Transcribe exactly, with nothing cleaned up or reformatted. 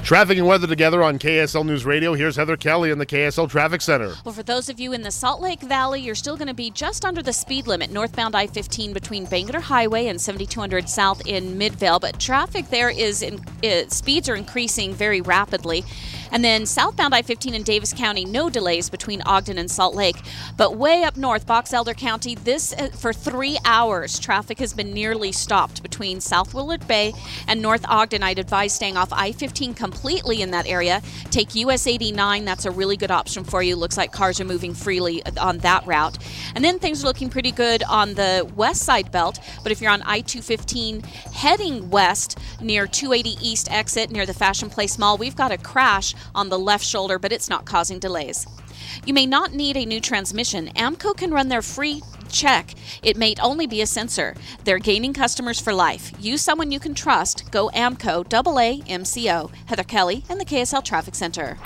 Traffic and weather together on K S L News Radio. Here's Heather Kelly in the K S L Traffic Center. Well, for those of you in the Salt Lake Valley, you're still going to be just under the speed limit, northbound I fifteen between Bangerter Highway and seventy-two hundred South in Midvale. But traffic there is, in, uh, speeds are increasing very rapidly. And then southbound I fifteen in Davis County, no delays between Ogden and Salt Lake. But way up north, Box Elder County, this uh, for three hours, traffic has been nearly stopped between South Willard Bay and North Ogden. I'd advise staying off I fifteen completely in that area. Take U S eighty-nine. That's a really good option for you. Looks like cars are moving freely on that route. And then things are looking pretty good on the west side belt. But if you're on I two fifteen heading west near two eighty East exit near the Fashion Place Mall, we've got a crash on the left shoulder, but it's not causing delays. You may not need a new transmission. AAMCO can run their free check. It may only be a sensor. They're gaining customers for life. Use someone you can trust. Go AAMCO, double A M C O. Heather Kelly in the K S L Traffic Center.